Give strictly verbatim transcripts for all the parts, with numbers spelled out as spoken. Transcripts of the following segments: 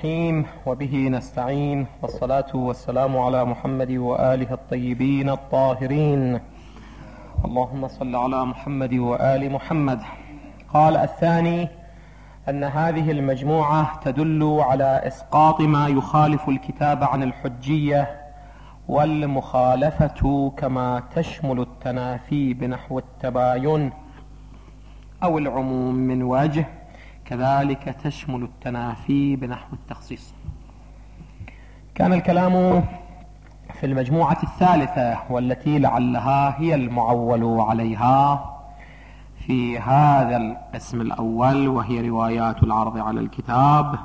الرحيم وبه نستعين، والصلاة والسلام على محمد وآله الطيبين الطاهرين. اللهم صل على محمد وآل محمد. قال الثاني أن هذه المجموعة تدل على إسقاط ما يخالف الكتاب عن الحجية، والمخالفة كما تشمل التنافي بنحو التباين أو العموم من وجه، كذلك تشمل التنافي بنحو التخصيص. كان الكلام في المجموعة الثالثة والتي لعلها هي المعول عليها في هذا القسم الأول، وهي روايات العرض على الكتاب.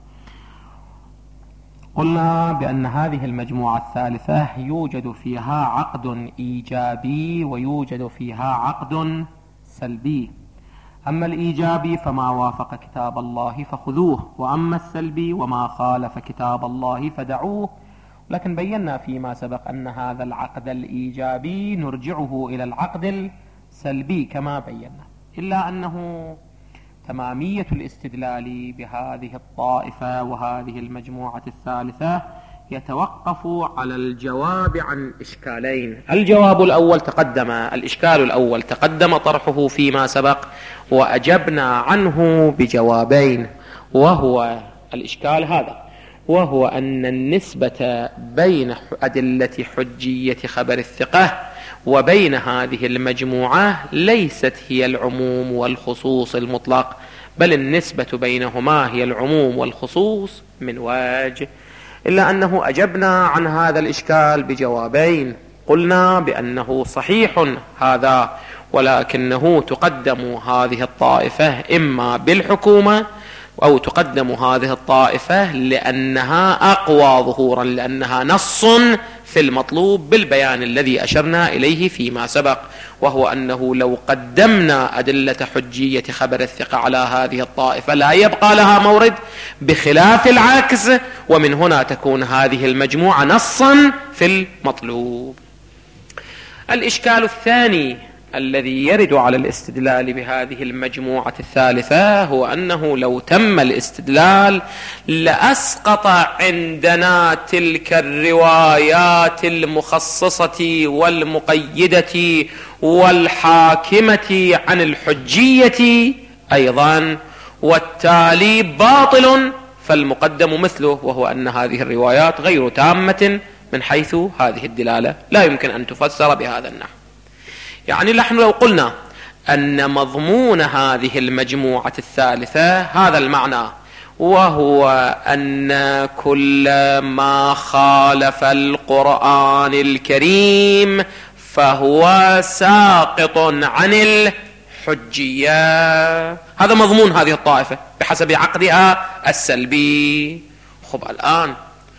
قلنا بأن هذه المجموعة الثالثة يوجد فيها عقد إيجابي ويوجد فيها عقد سلبي. أما الإيجابي فما وافق كتاب الله فخذوه، وأما السلبي وما خالف كتاب الله فدعوه. لكن بينا فيما سبق أن هذا العقد الإيجابي نرجعه إلى العقد السلبي كما بينا، إلا أنه تمامية الاستدلال بهذه الطائفة وهذه المجموعة الثالثة يتوقف على الجواب عن إشكالين. الجواب الأول تقدم، الإشكال الأول تقدم طرحه فيما سبق، وأجبنا عنه بجوابين، وهو الإشكال هذا، وهو أن النسبة بين أدلة حجية خبر الثقة وبين هذه المجموعة ليست هي العموم والخصوص المطلق، بل النسبة بينهما هي العموم والخصوص من وجه. إلا أنه أجبنا عن هذا الإشكال بجوابين. قلنا بأنه صحيح هذا، ولكنه تقدم هذه الطائفة إما بالحكومة أو تقدم هذه الطائفة لأنها أقوى ظهورا، لأنها نص في المطلوب بالبيان الذي أشرنا إليه فيما سبق، وهو أنه لو قدمنا أدلة حجية خبر الثقة على هذه الطائفة لا يبقى لها مورد، بخلاف العكس، ومن هنا تكون هذه المجموعة نصا في المطلوب. الإشكال الثاني الذي يرد على الاستدلال بهذه المجموعة الثالثة هو أنه لو تم الاستدلال لأسقط عندنا تلك الروايات المخصصة والمقيدة والحاكمة عن الحجية أيضا، والتالي باطل، فالمقدم مثله، وهو أن هذه الروايات غير تامة من حيث هذه الدلالة، لا يمكن أن تفسر بهذا النحو. يعني نحن لو قلنا أن مضمون هذه المجموعة الثالثة هذا المعنى، وهو أن كل ما خالف القرآن الكريم فهو ساقط عن الحجية، هذا مضمون هذه الطائفة بحسب عقدها السلبي. خب الآن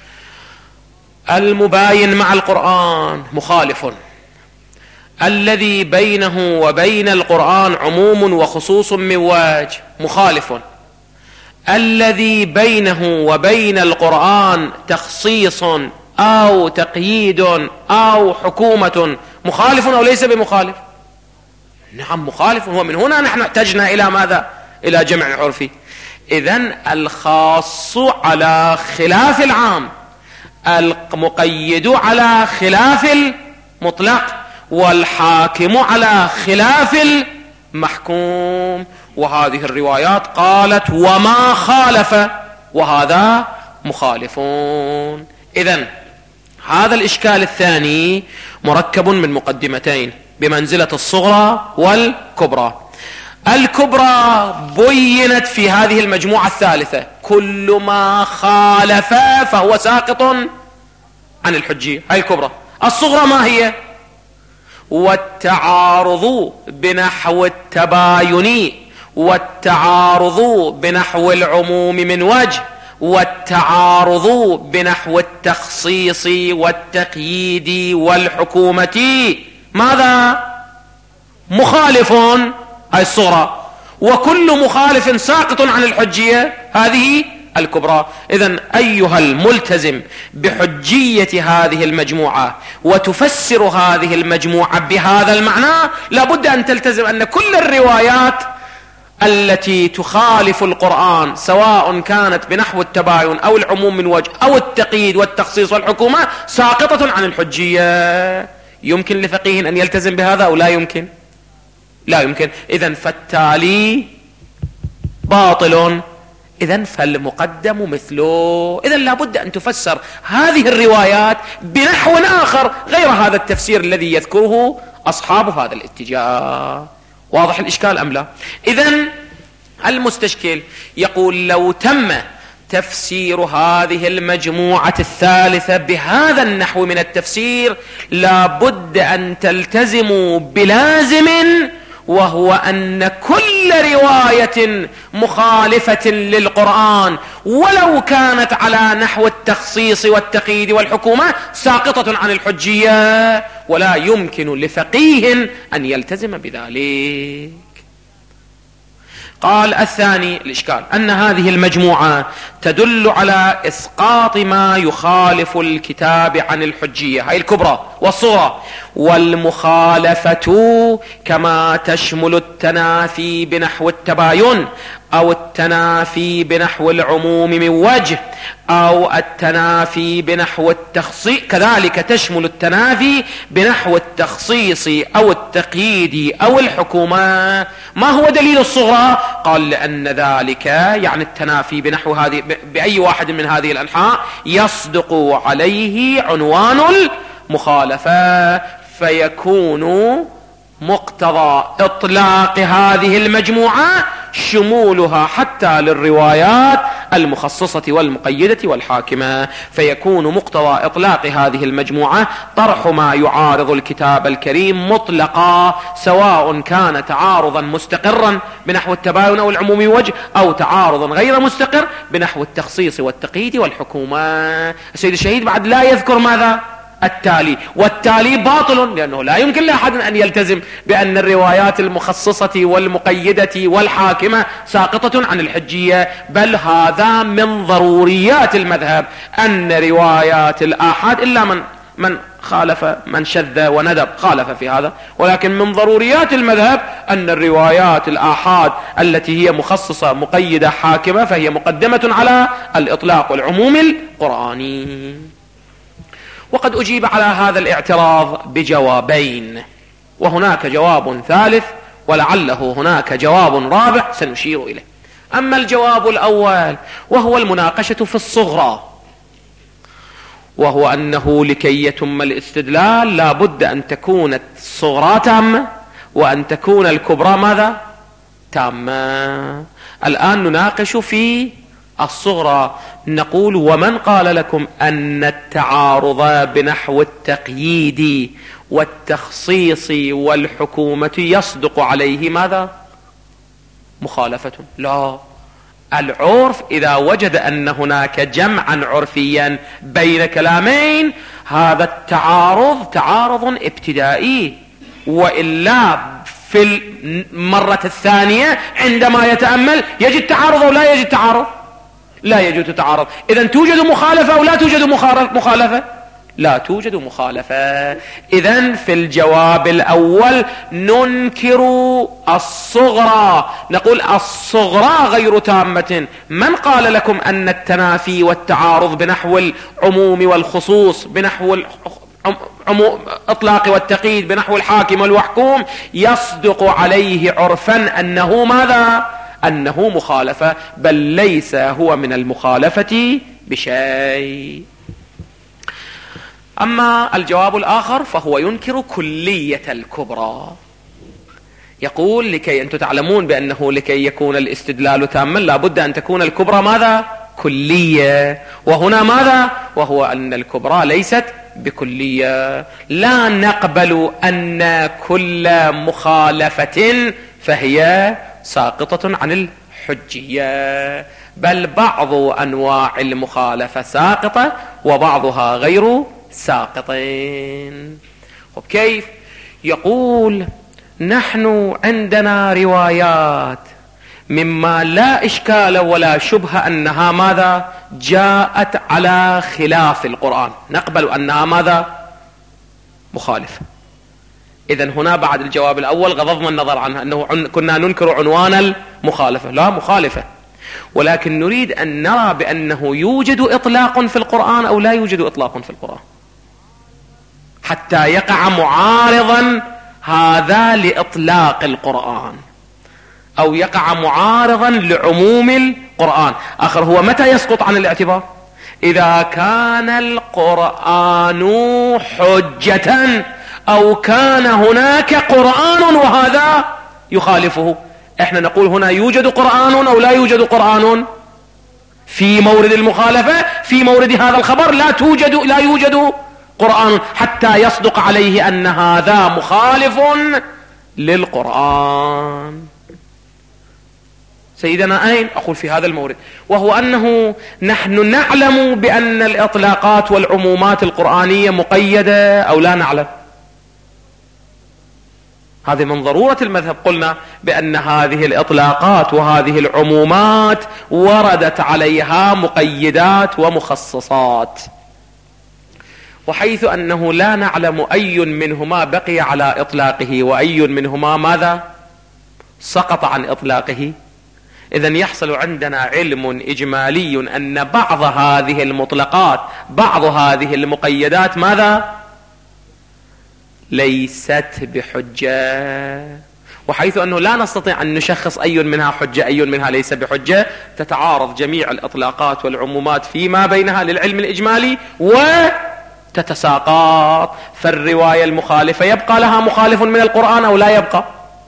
المباين مع القرآن مخالف، الذي بينه وبين القرآن عموم وخصوص من وجه مخالف، الذي بينه وبين القرآن تخصيص أو تقييد أو حكومة مخالف أو ليس بمخالف؟ نعم مخالف. ومن هنا نحن احتجنا إلى ماذا؟ إلى جمع عرفي. إذن الخاص على خلاف العام، المقيد على خلاف المطلق، والحاكم على خلاف المحكوم. وهذه الروايات قالت وما خالف، وهذا مخالفون. إذن هذا الإشكال الثاني مركب من مقدمتين بمنزلة الصغرى والكبرى. الكبرى بينت في هذه المجموعة الثالثة، كل ما خالف فهو ساقط عن الحجية، هاي الكبرى. الصغرى ما هي؟ والتعارض بنحو التباين، والتعارض بنحو العموم من وجه، والتعارض بنحو التخصيص والتقييد والحكومة، ماذا؟ مخالف، هاي الصغرى. وكل مخالف ساقط عن الحجية، هذه الكبرى. إذن أيها الملتزم بحجية هذه المجموعة وتفسر هذه المجموعة بهذا المعنى، لابد أن تلتزم أن كل الروايات التي تخالف القرآن سواء كانت بنحو التباين أو العموم من وجه أو التقييد والتخصيص والحكومة ساقطة عن الحجية. يمكن لفقيه أن يلتزم بهذا أو لا يمكن؟ لا يمكن. إذن فالتالي باطل، إذن فالمقدم مثله. إذن لابد أن تفسر هذه الروايات بنحو آخر غير هذا التفسير الذي يذكره أصحاب هذا الاتجاه. واضح الإشكال أم لا؟ إذن المستشكل يقول لو تم تفسير هذه المجموعة الثالثة بهذا النحو من التفسير لابد أن تلتزموا بلازم، وهو أن كل رواية مخالفة للقرآن ولو كانت على نحو التخصيص والتقييد والحكومة ساقطة عن الحجية، ولا يمكن لفقيه أن يلتزم بذلك. قال الثاني الإشكال أن هذه المجموعة تدل على إسقاط ما يخالف الكتاب عن الحجية، هاي الكبرى والصغرى. والمخالفة كما تشمل التنافي بنحو التباين أو التنافي بنحو العموم من وجه أو التنافي بنحو التخصيص، كذلك تشمل التنافي بنحو التخصيص أو التقييد أو الحكومة. ما هو دليل الصغرى؟ قال لأن ذلك يعني التنافي بنحو هذه بأي واحد من هذه الأنحاء يصدق عليه عنوان المخالفة، فيكون مقتضى إطلاق هذه المجموعة شمولها حتى للروايات المخصصة والمقيدة والحاكمة. فيكون مقتضى إطلاق هذه المجموعة طرح ما يعارض الكتاب الكريم مطلقا، سواء كان تعارضا مستقرا بنحو التباين أو العموم وجه أو تعارضا غير مستقر بنحو التخصيص والتقييد والحكومة. السيد الشهيد بعد لا يذكر ماذا؟ التالي، والتالي باطل، لأنه لا يمكن لأحد أن يلتزم بأن الروايات المخصصة والمقيدة والحاكمة ساقطة عن الحجية، بل هذا من ضروريات المذهب أن روايات الآحاد إلا من من خالف من شذ وندب خالف في هذا، ولكن من ضروريات المذهب أن الروايات الآحاد التي هي مخصصة مقيدة حاكمة فهي مقدمة على الإطلاق والعموم القرآني. وقد أجيب على هذا الاعتراض بجوابين، وهناك جواب ثالث ولعله هناك جواب رابع سنشير إليه. أما الجواب الأول وهو المناقشة في الصغرى، وهو أنه لكي يتم الاستدلال لا بد أن تكون الصغرى تامة وأن تكون الكبرى ماذا؟ تامة. الآن نناقش في الصغرى، نقول ومن قال لكم أن التعارض بنحو التقييد والتخصيص والحكومة يصدق عليه ماذا؟ مخالفة. لا، العرف إذا وجد أن هناك جمعا عرفيا بين كلامين هذا التعارض تعارض ابتدائي، وإلا في المرة الثانية عندما يتأمل يجد تعارض أو لا يجد تعارض؟ لا يجوز تعارض. إذن توجد مخالفة أو لا توجد مخالفة؟ لا توجد مخالفة. إذن في الجواب الأول ننكر الصغرى، نقول الصغرى غير تامة. من قال لكم أن التنافي والتعارض بنحو العموم والخصوص بنحو اطلاق والتقييد بنحو الحاكم والمحكوم يصدق عليه عرفا أنه ماذا؟ أنه مخالفة، بل ليس هو من المخالفة بشيء. أما الجواب الآخر فهو ينكر كلية الكبرى، يقول لكي أنتم تعلمون بأنه لكي يكون الاستدلال تاما لا بد أن تكون الكبرى ماذا؟ كلية. وهنا ماذا؟ وهو أن الكبرى ليست بكلية. لا نقبل أن كل مخالفة فهي ساقطة عن الحجية، بل بعض أنواع المخالفة ساقطة وبعضها غير ساقطين. وكيف؟ يقول نحن عندنا روايات مما لا إشكال ولا شبهة أنها ماذا؟ جاءت على خلاف القرآن، نقبل أنها ماذا؟ مخالفة. إذن هنا بعد الجواب الأول غضضنا النظر عنها، أنه عن كنا ننكر عنوان المخالفة، لا مخالفة، ولكن نريد أن نرى بأنه يوجد إطلاق في القرآن أو لا يوجد إطلاق في القرآن، حتى يقع معارضا هذا لإطلاق القرآن أو يقع معارضا لعموم القرآن. آخر هو متى يسقط عن الاعتبار؟ إذا كان القرآن حجة أو كان هناك قرآن وهذا يخالفه. احنا نقول هنا يوجد قرآن أو لا يوجد قرآن في مورد المخالفة، في مورد هذا الخبر لا توجد لا يوجد قرآن حتى يصدق عليه أن هذا مخالف للقرآن. سيدنا أين؟ أقول في هذا المورد، وهو أنه نحن نعلم بأن الإطلاقات والعمومات القرآنية مقيدة أو لا نعلم. هذه من ضرورة المذهب. قلنا بأن هذه الإطلاقات وهذه العمومات وردت عليها مقيدات ومخصصات، وحيث أنه لا نعلم أي منهما بقي على إطلاقه وأي منهما ماذا سقط عن إطلاقه، إذن يحصل عندنا علم إجمالي أن بعض هذه المطلقات بعض هذه المقيدات ماذا ليست بحجة. وحيث أنه لا نستطيع أن نشخص أي منها حجة أي منها ليس بحجة، تتعارض جميع الإطلاقات والعمومات فيما بينها للعلم الإجمالي وتتساقط. فالرواية المخالفة يبقى لها مخالف من القرآن أو لا يبقى؟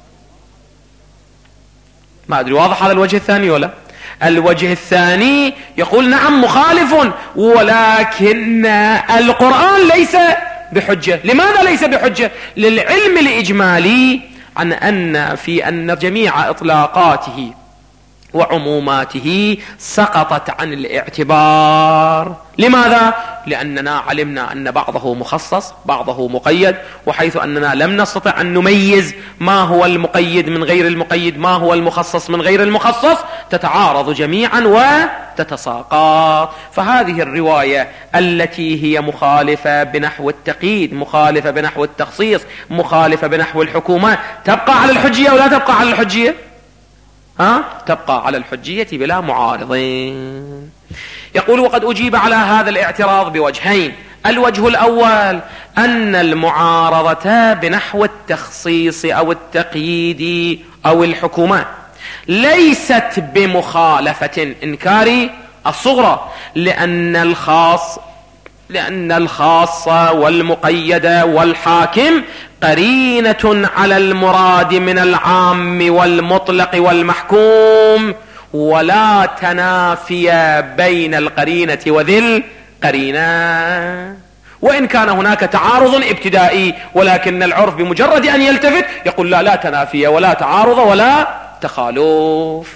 ما أدري واضح هذا الوجه الثاني ولا؟ الوجه الثاني يقول نعم مخالف، ولكن القرآن ليس بحجة. لماذا ليس بحجة؟ للعلم الإجمالي عن أن في أن جميع إطلاقاته وعموماته سقطت عن الاعتبار. لماذا؟ لأننا علمنا أن بعضه مخصص بعضه مقيد، وحيث أننا لم نستطع أن نميز ما هو المقيد من غير المقيد، ما هو المخصص من غير المخصص، تتعارض جميعا وتتساقط. فهذه الرواية التي هي مخالفة بنحو التقييد، مخالفة بنحو التخصيص، مخالفة بنحو الحكومة، تبقى على الحجية ولا تبقى على الحجية؟ ها؟ تبقى على الحجية بلا معارضين. يقول وقد أجيب على هذا الاعتراض بوجهين. الوجه الأول أن المعارضة بنحو التخصيص أو التقييد أو الحكومة ليست بمخالفة إنكار الصغرى، لأن الخاص لأن الخاص والمقيد والحاكم قرينة على المراد من العام والمطلق والمحكوم، ولا تنافي بين القرينة وذي القرينة. وإن كان هناك تعارض ابتدائي، ولكن العرف بمجرد أن يلتفت يقول لا لا تنافي ولا تعارض ولا تخالف.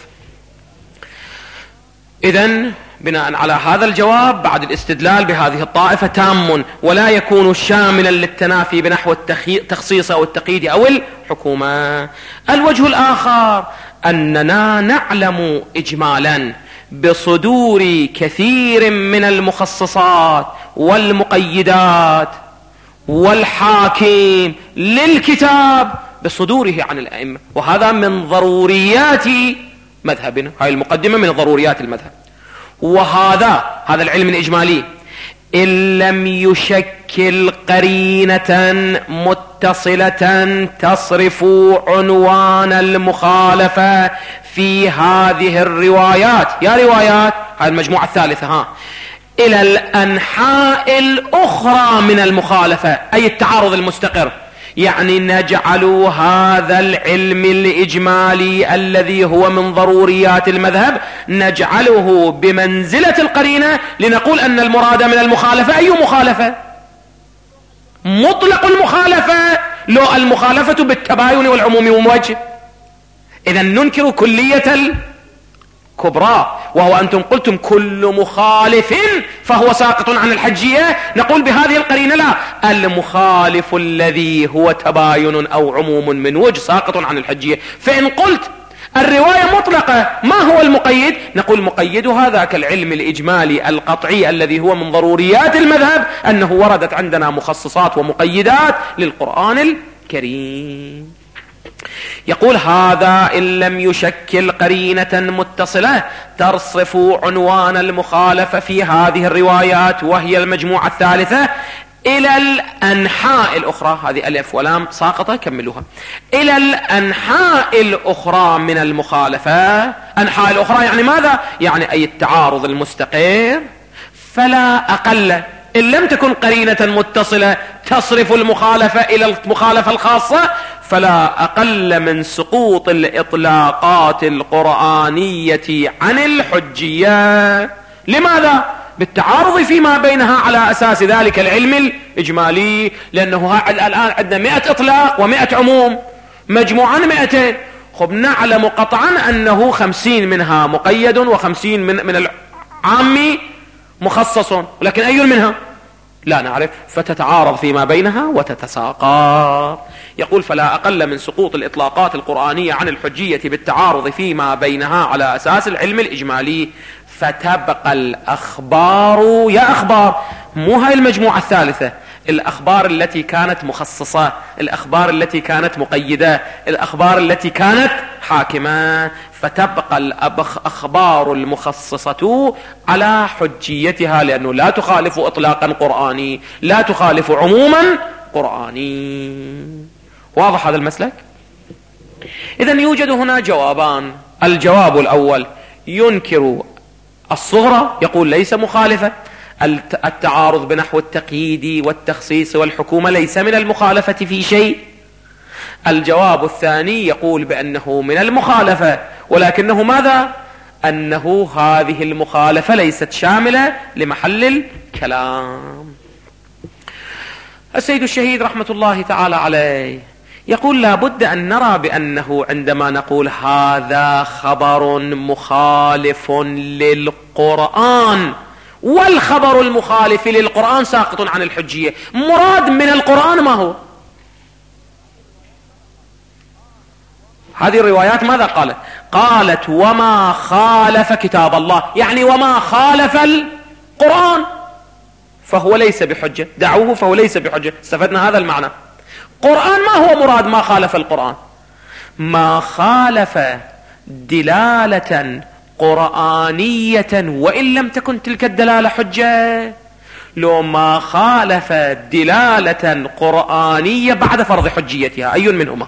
إذن بناء على هذا الجواب بعد الاستدلال بهذه الطائفة تام، ولا يكون شاملا للتنافي بنحو التخصيص أو التقييد أو الحكومة. الوجه الآخر أننا نعلم إجمالا بصدور كثير من المخصصات والمقيدات والحاكم للكتاب بصدوره عن الأئمة، وهذا من ضروريات مذهبنا. هاي المقدمة من ضروريات المذهب. وهذا هذا العلم الإجمالي إن لم يشكل قرينة متصلة تصرف عنوان المخالفة في هذه الروايات، يا روايات هذه المجموعة الثالثة ها إلى الأنحاء الأخرى من المخالفة، أي التعارض المستقر، يعني نجعل هذا العلم الإجمالي الذي هو من ضروريات المذهب نجعله بمنزلة القرينة، لنقول أن المراد من المخالفة أي مخالفة؟ مطلق المخالفة، لو المخالفة بالتباين والعموم وموجه. إذا ننكر كلية الكبرى، وهو أنتم قلتم كل مخالف فهو ساقط عن الحجية، نقول بهذه القرينة لا، المخالف الذي هو تباين أو عموم من وجه ساقط عن الحجية. فإن قلت الرواية مطلقة ما هو المقيد؟ نقول مقيدها ذاك العلم الإجمالي القطعي الذي هو من ضروريات المذهب، أنه وردت عندنا مخصصات ومقيدات للقرآن كريم. يقول هذا إن لم يشكل قرينة متصلة تصرف عنوان المخالفة في هذه الروايات وهي المجموعة الثالثة إلى الأنحاء الأخرى. هذه ألف ولام ساقطة كملوها. إلى الأنحاء الأخرى من المخالفة. أنحاء الأخرى يعني ماذا؟ يعني أي التعارض المستقر. فلا أقل إن لم تكن قرينة متصلة تصرف المخالفة إلى المخالفة الخاصة فلا أقل من سقوط الإطلاقات القرآنية عن الحجية. لماذا؟ بالتعارض فيما بينها على أساس ذلك العلم الإجمالي. لأنه الآن عندنا مئة إطلاق ومئة عموم، مجموعا مئتين. خب نعلم قطعا أنه خمسين منها مقيد وخمسين من, من العام مخصص، ولكن أي منها لا نعرف، فتتعارض فيما بينها وتتساقط. يقول فلا أقل من سقوط الإطلاقات القرآنية عن الحجية بالتعارض فيما بينها على أساس العلم الإجمالي. فتبقى الأخبار، يا أخبار مو هاي المجموعة الثالثة، الأخبار التي كانت مخصصة، الأخبار التي كانت مقيدة، الأخبار التي كانت حاكمة. فتبقى الأخبار المخصصة على حجيتها لأنه لا تخالف إطلاقا قرآني، لا تخالف عموما قرآني. واضح هذا المسلك؟ إذن يوجد هنا جوابان. الجواب الأول ينكر الصغرى، يقول ليس مخالفة، التعارض بنحو التقييد والتخصيص والحكومة ليس من المخالفة في شيء. الجواب الثاني يقول بأنه من المخالفة، ولكنه ماذا؟ أنه هذه المخالفة ليست شاملة لمحل الكلام. السيد الشهيد رحمة الله تعالى عليه يقول لا بد أن نرى بأنه عندما نقول هذا خبر مخالف للقرآن والخبر المخالف للقرآن ساقط عن الحجية، مراد من القرآن ما هو؟ هذه الروايات ماذا قالت؟ قالت وما خالف كتاب الله، يعني وما خالف القرآن فهو ليس بحجة، دعوه فهو ليس بحجة. استفدنا هذا المعنى. قرآن ما هو مراد ما خالف القرآن؟ ما خالف دلالة قرآنية وإن لم تكن تلك الدلالة حجة. لو ما خالف دلالة قرآنية بعد فرض حجيتها، أي منهما؟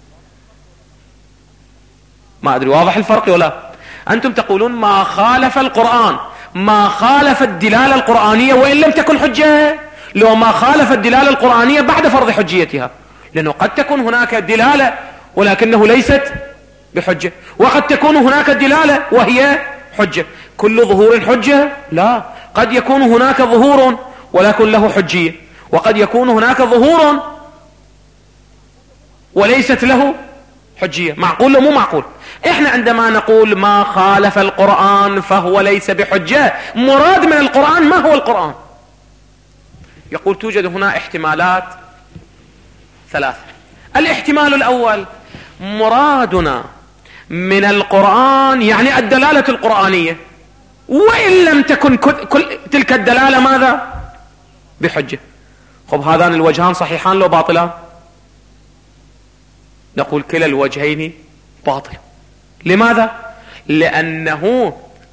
ما أدري واضح الفرق ولا؟ أنتم تقولون ما خالف القرآن، ما خالف الدلالة القرآنية وإن لم تكن حجة. لو ما خالف الدلالة القرآنية بعد فرض حجيتها، لأنه قد تكون هناك دلالة ولكنه ليست بحجة، وقد تكون هناك دلالة وهي حجة. كل ظهور حجة؟ لا، قد يكون هناك ظهور ولكن له حجية، وقد يكون هناك ظهور وليست له حجية. معقول لو مو معقول؟ احنا عندما نقول ما خالف القرآن فهو ليس بحجة، مراد من القرآن ما هو القرآن؟ يقول توجد هنا احتمالات ثلاثة. الاحتمال الأول مرادنا من القرآن يعني الدلالة القرآنية وإن لم تكن كل تلك الدلالة ماذا؟ بحجة. خب هذان الوجهان صحيحان لو باطلان؟ نقول كلا الوجهين باطل. لماذا؟ لأنه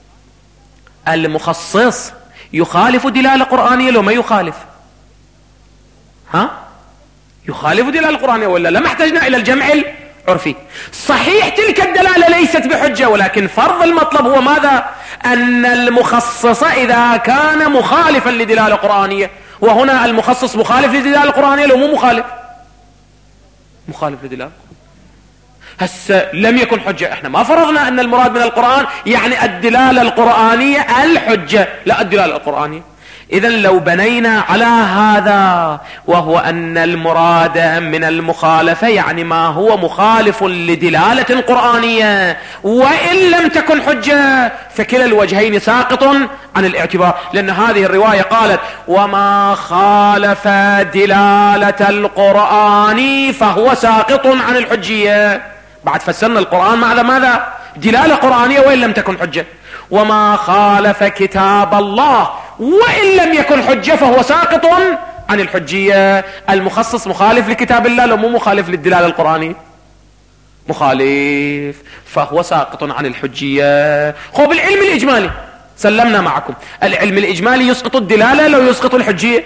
المخصص يخالف دلالة قرآنية لو ما يخالف، ها؟ يخالف دلالة القرآنية ولا لما احتجنا إلى الجمع العرفي. صحيح تلك الدلالة ليست بحجة، ولكن فرض المطلب هو ماذا؟ أن المخصص إذا كان مخالفا لدلالة قرآنية، وهنا المخصص مخالف لدلالة القرآنية لو مو مخالف؟ مخالف لدلالة. هسه لم يكن حجة. احنا ما فرضنا أن المراد من القرآن يعني الدلالة القرآنية الحجة، لا الدلالة القرآنية. إذن لو بنينا على هذا وهو أن المراد من المخالفة يعني ما هو مخالف لدلالة قرآنية وإن لم تكن حجة، فكلا الوجهين ساقط عن الاعتبار. لأن هذه الرواية قالت وما خالف دلالة القرآن فهو ساقط عن الحجية. بعد فسرنا القرآن ماذا ماذا؟ دلالة قرآنية وإن لم تكن حجة. وما خالف كتاب الله وإن لم يكن حجة فهو ساقط عن الحجية. المخصص مخالف لكتاب الله لو مو مخالف للدلالة القرآنية؟ مخالف، فهو ساقط عن الحجية. خب العلم الإجمالي سلمنا معكم، العلم الإجمالي يسقط الدلالة لو يسقط الحجية؟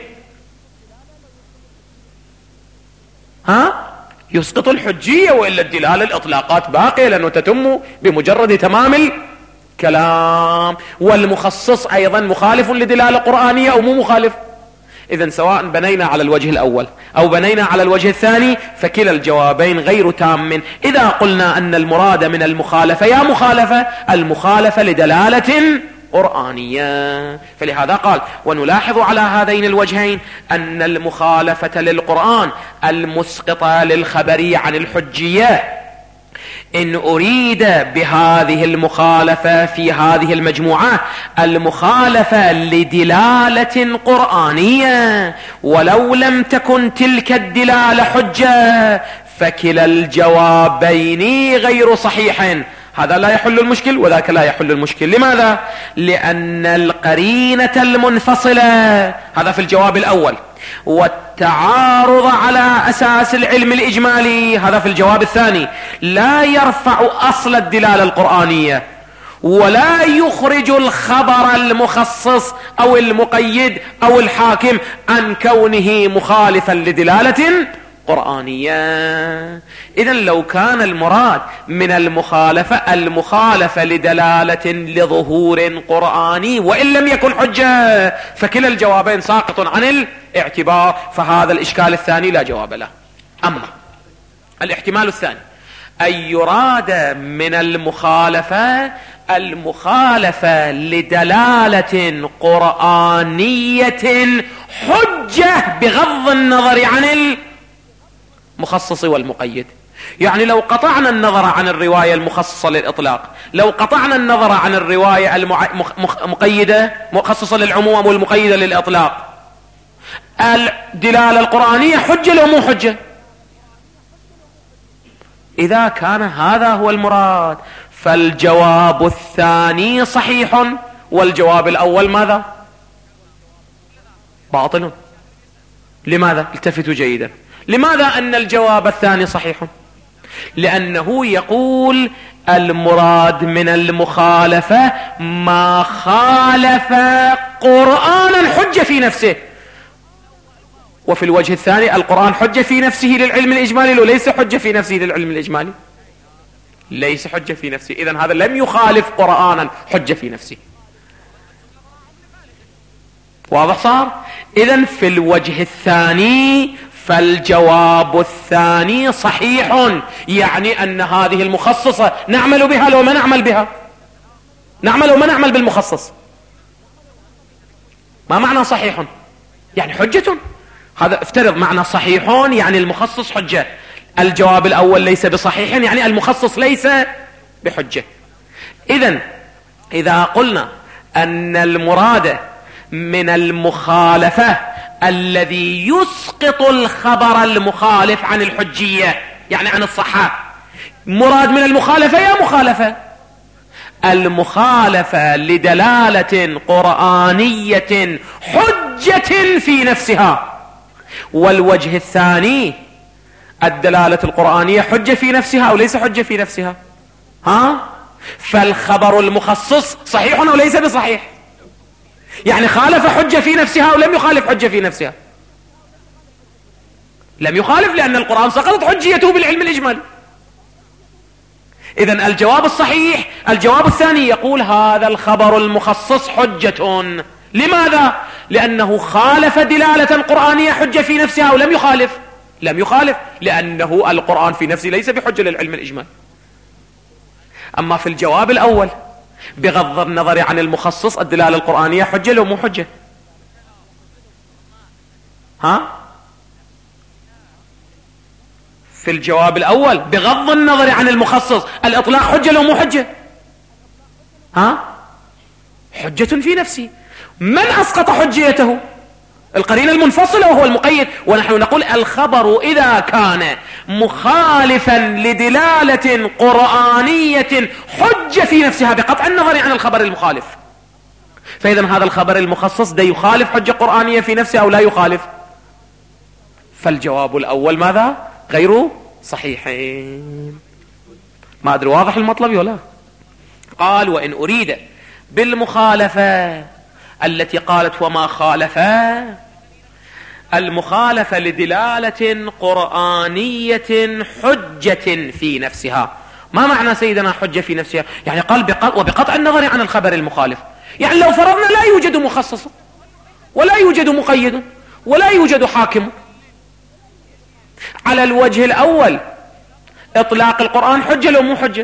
ها؟ يسقط الحجية، وإلا الدلالة الإطلاقات باقية لأنه تتم بمجرد تمام الكلام. والمخصص أيضا مخالف لدلالة قرآنية أو مو مخالف؟ إذن سواء بنينا على الوجه الأول أو بنينا على الوجه الثاني فكلا الجوابين غير تام. إذا قلنا أن المراد من المخالفة يا مخالفة المخالفة لدلالة قرآنية، فلهذا قال ونلاحظ على هذين الوجهين أن المخالفة للقرآن المسقطة للخبرية عن الحجية إن أريد بهذه المخالفة في هذه المجموعة المخالفة لدلالة قرآنية، ولو لم تكن تلك الدلالة حجة فكلا الجوابين غير صحيح. هذا لا يحل المشكل وذاك لا يحل المشكل. لماذا؟ لأن القرينة المنفصلة، هذا في الجواب الأول، والتعارض على أساس العلم الإجمالي هذا في الجواب الثاني، لا يرفع أصل الدلالة القرآنية ولا يخرج الخبر المخصص أو المقيد أو الحاكم عن كونه مخالفا لدلالة قرآنية. إذن لو كان المراد من المخالفة المخالفة لدلالة لظهور قرآني وإن لم يكن حجة فكلا الجوابين ساقط عن الاعتبار، فهذا الإشكال الثاني لا جواب له. أما الاحتمال الثاني أن يراد من المخالفة المخالفة لدلالة قرآنية حجة بغض النظر عن المخصص والمقيد. يعني لو قطعنا النظر عن الرواية المخصصة للإطلاق، لو قطعنا النظر عن الرواية المقيدة مخصصة للعموم والمقيدة للإطلاق، الدلالة القرآنية حجة لو مو حجة؟ إذا كان هذا هو المراد فالجواب الثاني صحيح والجواب الأول ماذا؟ باطل. لماذا؟ التفتوا جيدا. لماذا أن الجواب الثاني صحيح؟ لأنه يقول المراد من المخالفة ما خالف قرآنا حجة في نفسه، وفي الوجه الثاني القرآن حجة في نفسه للعلم الإجمالي وليس حجة في نفسه للعلم الإجمالي، ليس حجة في نفسه. إذن هذا لم يخالف قرآنا حجة في نفسه. واضح صار؟ إذن في الوجه الثاني فالجواب الثاني صحيح، يعني أن هذه المخصصة نعمل بها لو ما نعمل بها، نعمل وما نعمل بالمخصص. ما معنى صحيح؟ يعني حجة. هذا افترض معنى صحيح يعني المخصص حجة، الجواب الأول ليس بصحيح يعني المخصص ليس بحجة. إذن إذا قلنا أن المراد من المخالفة الذي يسقط الخبر المخالف عن الحجية يعني عن الصحة، مراد من المخالفة يا مخالفة المخالفة لدلالة قرآنية حجة في نفسها، والوجه الثاني الدلالة القرآنية حجة في نفسها أو ليس حجة في نفسها؟ ها؟ فالخبر المخصص صحيح أو ليس بصحيح؟ يعني خالف حجة في نفسها أو لم يخالف حجة في نفسها؟ لم يخالف، لأن القرآن سقطت حجيته بالعلم الإجمالي. إذن الجواب الصحيح الجواب الثاني يقول هذا الخبر المخصص حجة. لماذا؟ لأنه خالف دلالة قرآنية حجة في نفسها أو لم يخالف؟ لم يخالف، لأنه القرآن في نفسه ليس بحجة للعلم الإجمالي. أما في الجواب الأول بغض النظر عن المخصص الدلالة القرآنية حجة لو مو حجة؟ ها؟ في الجواب الأول بغض النظر عن المخصص الإطلاق حجة لو مو حجة؟ ها؟ حجة في نفسه. من أسقط حجيته؟ القرينة المنفصلة وهو المقيد. ونحن نقول الخبر إذا كان مخالفا لدلالة قرآنية حجة في نفسها بقطع النظر عن الخبر المخالف، فإذا هذا الخبر المخصص ده يخالف حجة قرآنية في نفسه أو لا يخالف؟ فالجواب الأول ماذا؟ غير صحيحين. ما أدري واضح المطلب ولا؟ قال وإن أريد بالمخالفة التي قالت وما خالفا، المخالفة لدلالة قرآنية حجة في نفسها. ما معنى سيدنا حجة في نفسها؟ يعني قال بقطع وبقطع النظر عن الخبر المخالف. يعني لو فرضنا لا يوجد مخصص ولا يوجد مقيد ولا يوجد حاكم، على الوجه الأول إطلاق القرآن حجة لو مو حجة؟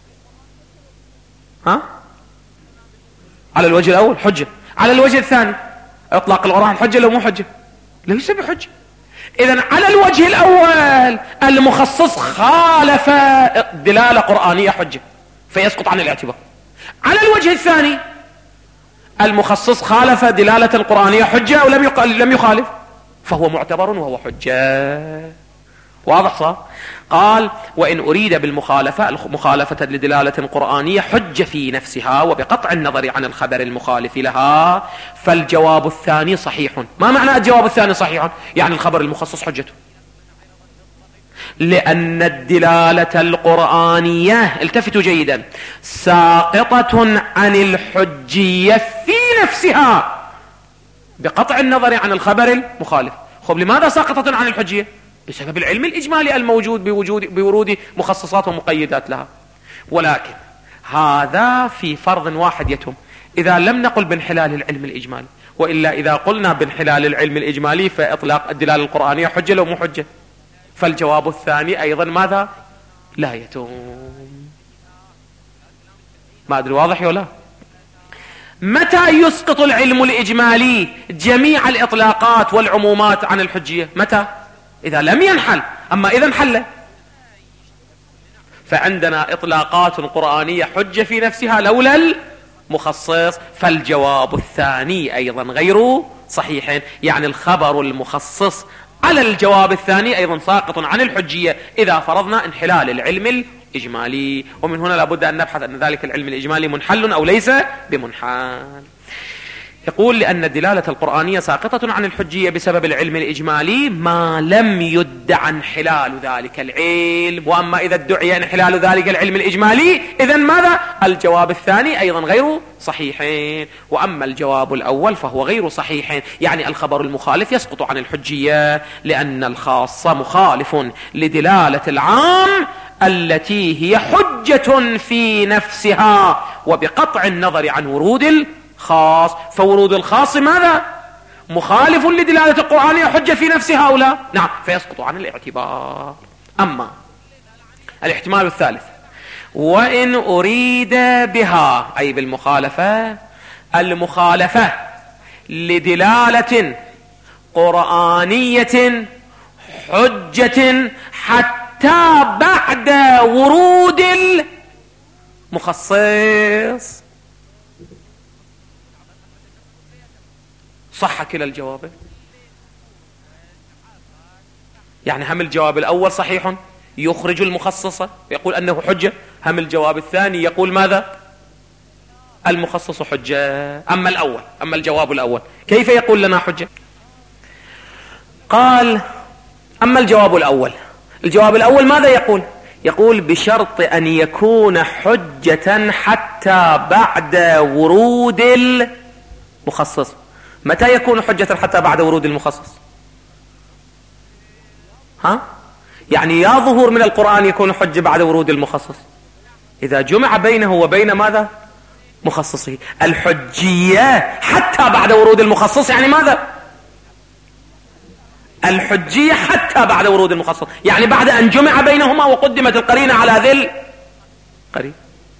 ها؟ على الوجه الأول حجة. على الوجه الثاني إطلاق القرآن حجة لو مو حجة؟ ليس بحجة. إذن على الوجه الأول المخصص خالف دلالة قرآنية حجة فيسقط عن الاعتبار. على الوجه الثاني المخصص خالف دلالة القرآنية حجة أو لم لم يخالف فهو معتبر وهو حجة. واضح صار؟ قال وإن أريد بالمخالفة مخالفة لدلالة قرآنية حجة في نفسها وبقطع النظر عن الخبر المخالف لها، فالجواب الثاني صحيح. ما معنى الجواب الثاني صحيح؟ يعني الخبر المخصص حجته، لأن الدلالة القرآنية، التفتوا جيدا، ساقطة عن الحجية في نفسها بقطع النظر عن الخبر المخالف. خب لماذا ساقطة عن الحجية؟ بسبب العلم الإجمالي الموجود بوجود بورود مخصصات ومقيدات لها. ولكن هذا في فرض واحد يتم إذا لم نقل بانحلال العلم الإجمالي، وإلا إذا قلنا بانحلال العلم الإجمالي فإطلاق الدلالة القرآنية حجة لو مو حجة. فالجواب الثاني أيضا ماذا؟ لا يتم. ما أدري واضح ولا؟ متى يسقط العلم الإجمالي جميع الإطلاقات والعمومات عن الحجية؟ متى؟ إذا لم ينحل. أما إذا انحل فعندنا إطلاقات قرآنية حجة في نفسها لولا المخصص، فالجواب الثاني أيضا غير صحيح. يعني الخبر المخصص على الجواب الثاني أيضا ساقط عن الحجية إذا فرضنا انحلال العلم الإجمالي. ومن هنا لابد أن نبحث أن ذلك العلم الإجمالي منحل أو ليس بمنحل. يقول لأن الدلالة القرآنية ساقطة عن الحجية بسبب العلم الإجمالي ما لم يدع انحلال ذلك العلم. وأما إذا ادعي انحلال ذلك العلم الإجمالي إذن ماذا؟ الجواب الثاني أيضا غير صحيحين. وأما الجواب الأول فهو غير صحيحين، يعني الخبر المخالف يسقط عن الحجية لأن الخاص مخالف لدلالة العام التي هي حجة في نفسها وبقطع النظر عن ورود خاص. فورود الخاص ماذا؟ مخالف لدلالة القرآنية حجة في نفسها أو لا؟ نعم، فيسقط عن الاعتبار. أما الاحتمال الثالث وإن أريد بها أي بالمخالفة المخالفة لدلالة قرآنية حجة حتى بعد ورود المخصص، صح كلا الجواب. يعني هم الجواب الأول صحيح يخرج المخصصة يقول أنه حجة، هم الجواب الثاني يقول ماذا؟ المخصص حجة. أما الأول أما الجواب الأول كيف يقول لنا حجة؟ قال أما الجواب الأول الجواب الأول ماذا يقول؟ يقول بشرط أن يكون حجة حتى بعد ورود المخصص. متى يكون حجة حتى بعد ورود المخصص؟ ها؟ يعني يا ظهور من القرآن يكون حجة بعد ورود المخصص إذا جمع بينه وبين ماذا؟ مخصصه. الحجية حتى بعد ورود المخصص يعني ماذا؟ الحجية حتى بعد ورود المخصص يعني بعد أن جمع بينهما وقدمت القرينة على ذي القرين.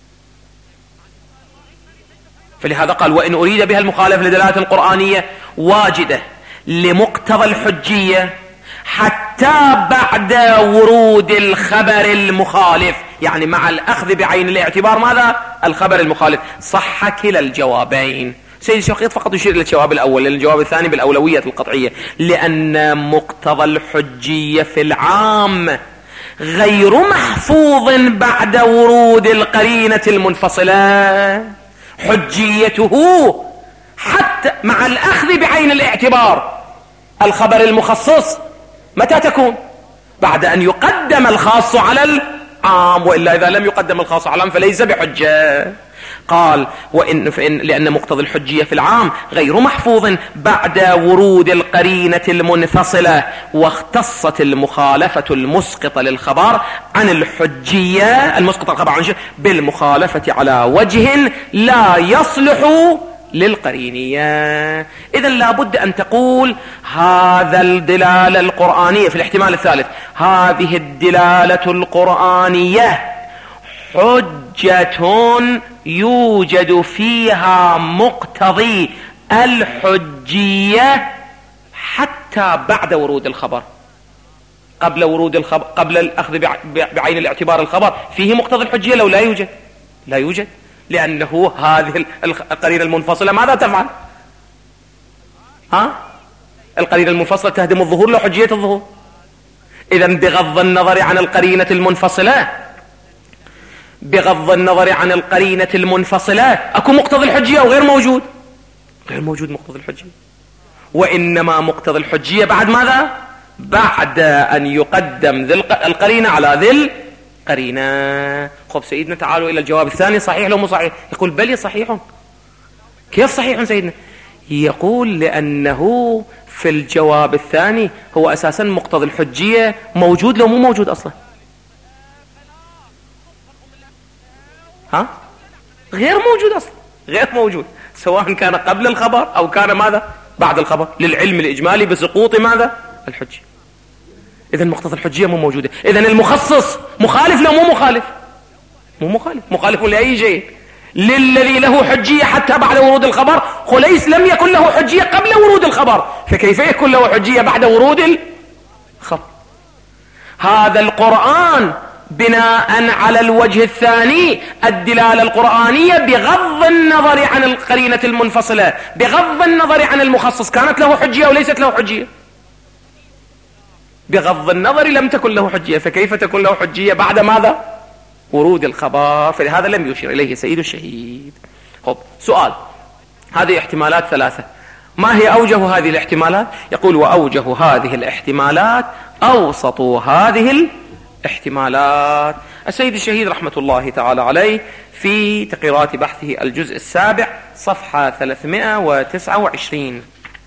فلهذا قال وإن أريد بها المخالفة لدلالة القرآنية واجدة لمقتضى الحجية حتى بعد ورود الخبر المخالف، يعني مع الأخذ بعين الاعتبار ماذا؟ الخبر المخالف. صح كلا الجوابين. سيد الشقيق فقط يشير إلى الجواب الأول لأن الجواب الثاني بالأولوية القطعية، لأن مقتضى الحجية في العام غير محفوظ بعد ورود القرينة المنفصلة. حجيته حتى مع الأخذ بعين الاعتبار الخبر المخصص متى تكون؟ بعد أن يقدم الخاص على العام، وإلا إذا لم يقدم الخاص على العام فليس بحجة. قال وإن فإن لأن مقتضى الحجية في العام غير محفوظ بعد ورود القرينة المنفصلة، واختصت المخالفة المسقطة للخبر عن الحجية المسقطة الخبر عن بالمخالفة على وجه لا يصلح للقرينية. إذن لابد أن تقول هذا الدلالة القرآنية في الاحتمال الثالث، هذه الدلالة القرآنية حجة يوجد فيها مقتضي الحجية حتى بعد ورود الخبر. قبل ورود الخبر، قبل الأخذ بعين الاعتبار الخبر فيه مقتضي الحجية لو لا يوجد؟ لا يوجد، لأنه هذه القرينة المنفصلة ماذا تفعل؟ ها؟ القرينة المنفصلة تهدم الظهور لو حجية الظهور. إذن بغض النظر عن القرينة المنفصلة بغض النظر عن القرينة المنفصلة أكو مقتضى الحجية أو غير موجود؟ غير موجود مقتضى الحجية، وإنما مقتضى الحجية بعد ماذا؟ بعد أن يقدم ذي القرينة على ذي القرينة. خب سيدنا تعالوا إلى الجواب الثاني، صحيح لو مو صحيح؟ يقول بلي صحيح. كيف صحيح سيدنا؟ يقول لأنه في الجواب الثاني هو أساسا مقتضى الحجية موجود لو مو موجود أصلا. ها؟ غير موجود أصلا، غير موجود، سواء كان قبل الخبر أو كان ماذا؟ بعد الخبر، للعلم الإجمالي بسقوط ماذا؟ الحجية. إذن مقتضى الحجية مو موجودة. إذن المخصص مخالف لو مو مخالف؟ مو مخالف، مخالف لأي شيء، للذي له حجية حتى بعد ورود الخبر. خليس لم يكن له حجية قبل ورود الخبر، فكيف يكون له حجية بعد ورود الخبر؟ هذا القرآن بناء على الوجه الثاني الدلالة القرآنية بغض النظر عن القرينة المنفصلة، بغض النظر عن المخصص، كانت له حجية أو ليست له حجية؟ بغض النظر لم تكن له حجية، فكيف تكون له حجية بعد ماذا؟ ورود الخبر. فلهذا لم يشير إليه سيد الشهيد. خب سؤال، هذه احتمالات ثلاثة، ما هي أوجه هذه الاحتمالات؟ يقول وأوجه هذه الاحتمالات أوسط هذه الاحتمالات. السيد الشهيد رحمة الله تعالى عليه في تقريرات بحثه الجزء السابع صفحة ثلاثمائة وتسعة وعشرين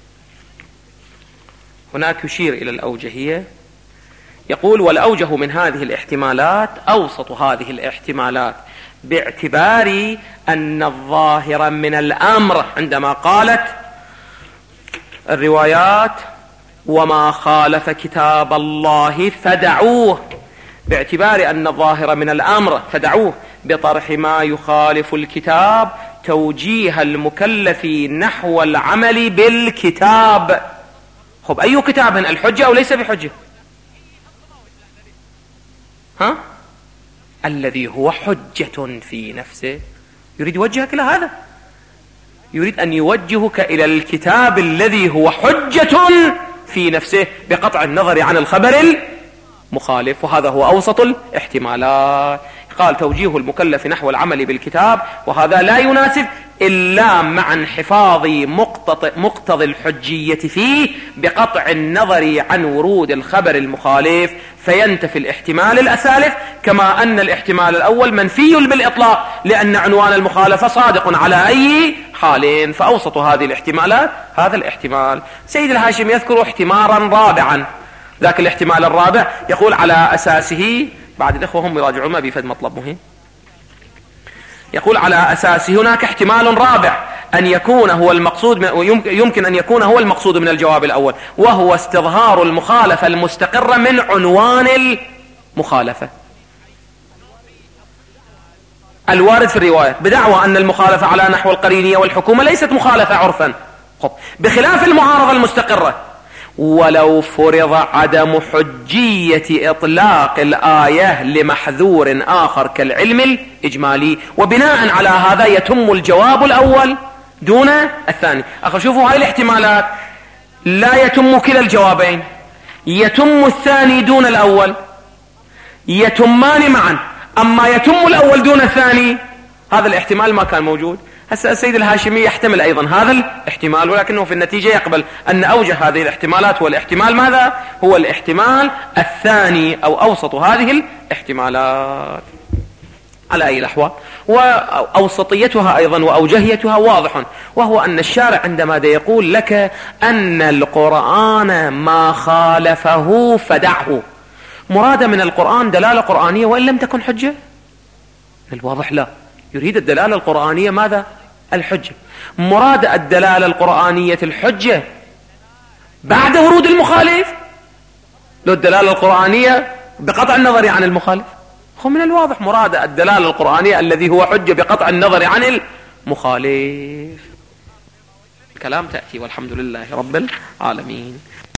هناك يشير إلى الأوجهية. يقول والأوجه من هذه الاحتمالات أوسط هذه الاحتمالات باعتبار أن الظاهر من الأمر عندما قالت الروايات وما خالف كتاب الله فدعوه، باعتبار أن الظاهر من الأمر فدعوه بطرح ما يخالف الكتاب توجيه المكلف نحو العمل بالكتاب. خب أي كتاب؟ الحجة أو ليس بحجة؟ ها؟ الذي هو حجة في نفسه. يريد يوجهك إلى هذا، يريد أن يوجهك إلى الكتاب الذي هو حجة في نفسه بقطع النظر عن الخبر المخالف، وهذا هو أوسط الاحتمالات. قال توجيه المكلف نحو العمل بالكتاب، وهذا لا يناسب إلا مع انحفاظ مقتضى الحجية فيه بقطع النظر عن ورود الخبر المخالف، فينتفي الاحتمال الأسالف، كما أن الاحتمال الأول منفي بالإطلاق لأن عنوان المخالفة صادق على أي حال. فأوسط هذه الاحتمالات هذا الاحتمال. سيد الهاشم يذكر احتمالا رابعا، ذاك الاحتمال الرابع يقول على أساسه، بعد الإخوة هم يراجعون ما بيفد مطلب مهم، يقول على أساسه هناك احتمال رابع أن يكون هو المقصود، يمكن أن يكون هو المقصود من الجواب الأول، وهو استظهار المخالفة المستقرة من عنوان المخالفة الوارد في الرواية، بدعوى أن المخالفة على نحو القرينية والحكومة ليست مخالفة عرفا، بخلاف المعارضة المستقرة. ولو فرض عدم حجية إطلاق الآية لمحذور آخر كالعلم الإجمالي، وبناء على هذا يتم الجواب الأول دون الثاني. أخي شوفوا هاي الاحتمالات لا يتم كلا الجوابين، يتم الثاني دون الأول، يتمان معا. أما يتم الأول دون الثاني هذا الاحتمال ما كان موجود. هسه السيد الهاشمي يحتمل أيضا هذا الاحتمال، ولكنه في النتيجة يقبل أن أوجه هذه الاحتمالات هو الاحتمال ماذا؟ هو الاحتمال الثاني أو أوسط هذه الاحتمالات. على أي الأحوال، وأوسطيتها أيضا وأوجهيتها واضح، وهو أن الشارع عندما يقول لك أن القرآن ما خالفه فدعه، مراد من القرآن دلالة قرآنية وإن لم تكن حجة؟ الواضح لا، يريد الدلالة القرآنية ماذا؟ الحجة. مراد الدلالة القرآنية الحجة بعد ورود المخالف، لو الدلالة القرآنية بقطع النظر عن المخالف. هو من الواضح مراد الدلالة القرآنية الذي هو حجة بقطع النظر عن المخالف. الكلام تأتي، والحمد لله رب العالمين.